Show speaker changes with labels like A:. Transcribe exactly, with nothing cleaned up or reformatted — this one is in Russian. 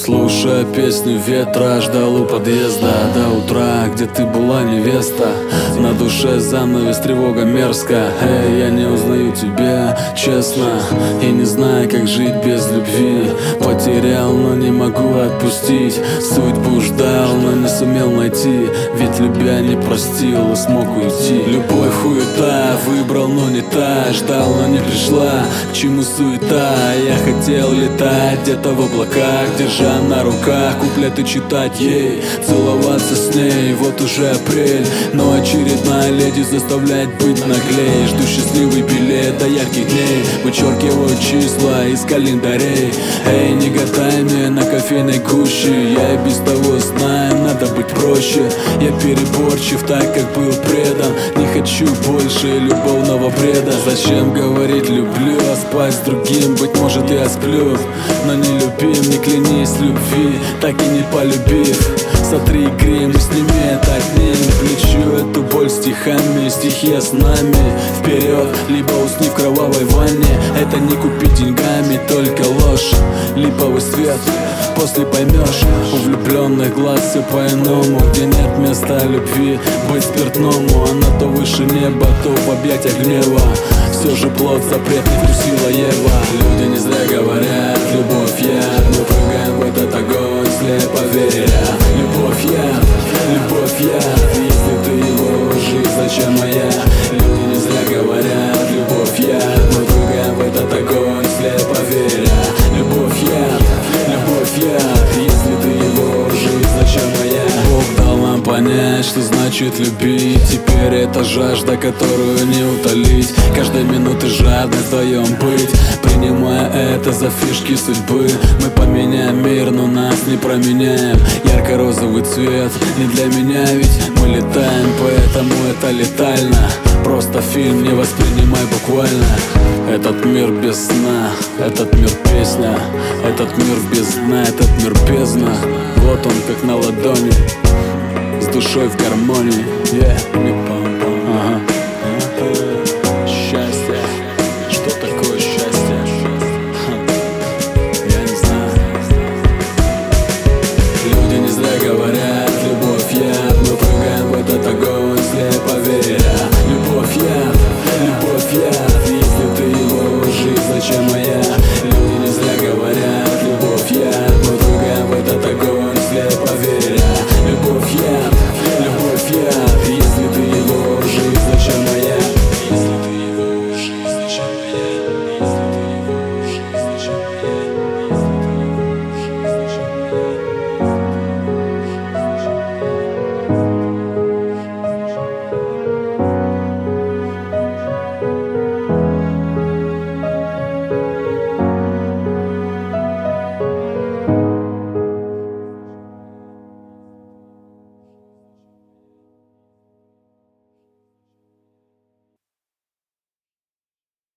A: Слушая песню ветра, ждал у подъезда до утра, где ты была, невеста. На душе занавес, тревога мерзко. Эй, я не узнаю тебя, честно, и не знаю, как жить без любви. Потерял, но не могу отпустить. Судьбу ждал, но не сумел найти. Ведь любя не простил и смог уйти. Любовь хуета, выбрал, но не та. Ждал, но не пришла, к чему суета? Я хотел летать где-то в облаках, держа на руках куплеты, читать ей, целоваться с ней. Вот уже апрель, но очередная леди заставляет быть наглее. Жду счастливый билет до ярких дней, вычеркиваю числа из календарей. Эй, не гадай мне на кофейной гуще, я и без того знаю, надо быть проще. Я переборчив, так как был предан. Не хочу больше любовного бреда. Зачем говорить люблю, а спать с другим? Быть может я сплю, но не любим, не клянись любви, так и не полюбив. Сотри грим и сними это отними. Плечу эту боль стихами, стихия с нами. Вперед, либо усни в кровавой ванне. Это не купить деньгами, только ложь. Липовый свет, после поймешь. У влюбленных глаз все по-иному. Где нет места любви, быть спиртному. Она то выше неба, то в объятиях гнева. Все же плод запретный вкусила Ева. Люди не зря говорят, любовь яд. Мы прыгаем в этот огонь, слепо веря. Любовь яд, любовь яд. Если ты его жизнь, зачем моя? Люди не зря говорят, любовь яд. Мы прыгаем в этот огонь, слепо веря. Любовь яд, любовь яд. Если ты его жизнь, зачем моя? Бог дал нам понять, что значит любить. Теперь это жажда, которую не утолить. Каждой минуты жадность вдвоем быть. Принимая это за фишки судьбы, мы поменяем мир, но нас не променяем. Ярко-розовый цвет не для меня, ведь мы летаем, поэтому это летально. Просто фильм, не воспринимай буквально. Этот мир без сна, этот мир песня. Этот мир без дна, этот мир бездна. Вот он как на ладони, с душой в гармонии. Yeah. Ага. Счастье. Что такое счастье? Я не знаю. Люди не зря говорят, любовь яд. Мы прыгаем в этот огонь, слепо веря. Любовь яд, любовь яд.